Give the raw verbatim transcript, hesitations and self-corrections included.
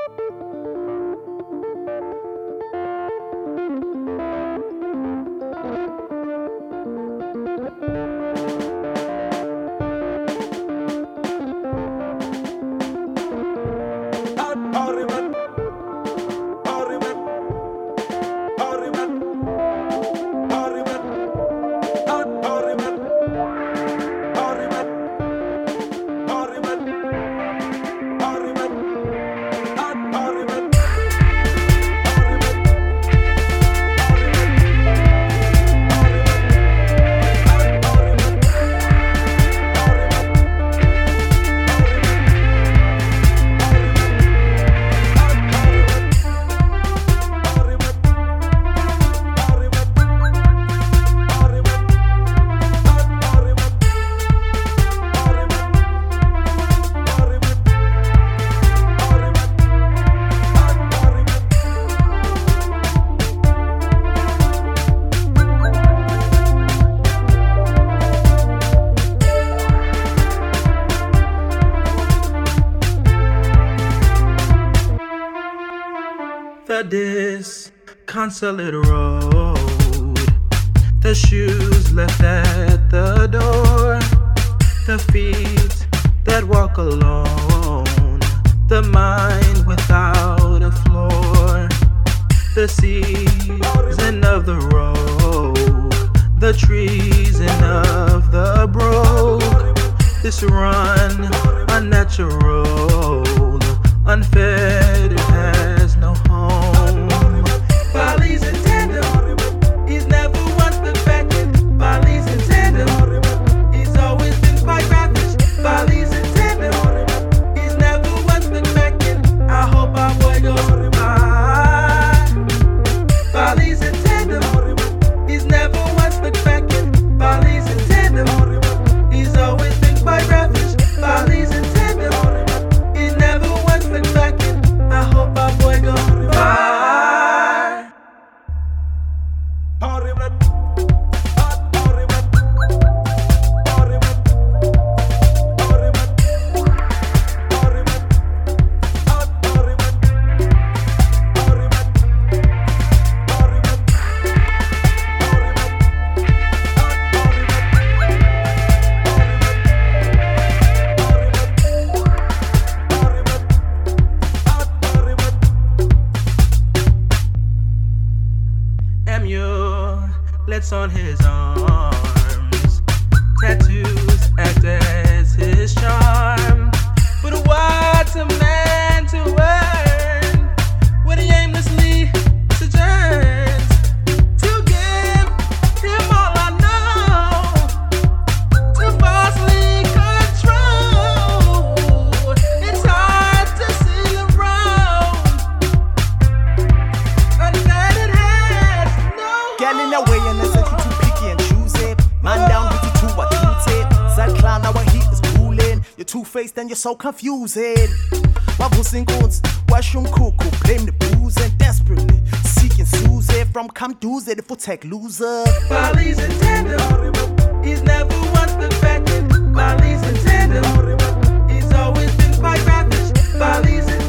The disconsolate road, the shoes left at the door, the feet that walk alone, the mind without a floor, the season of the road, the treason of the broke, this run unnatural, unfed, it has no home. Follies in tandem, he's never once looked back at. Follies in tandem, he's always been quite ravish. Follies in tandem, he's never once looked back at. I hope our boy goes by. Follies in tandem, he's never once looked back at. Follies in tandem, he's always been quite ravish. Follies in tandem, he's never once looked back at. I hope our boy goes by. Amulets on his arms, tattoos act as his charm. But what's a man to earn when he aimlessly sojourns? To give him all I know, to falsely control. It's hard to see around, unvetted has no. Girl in the way and I said you too picky and choosy. Man down with you too what you say. Sad clown now when heat is cooling. You're two-faced and you're so confusing. My pussy goons, washroom cuckoo, blame the booze and desperately seeking Susie from come doozy, the foot tech loser. Follies in tandem, he's never once looked back at. Follies in tandem, he's always been quite ravish. Follies in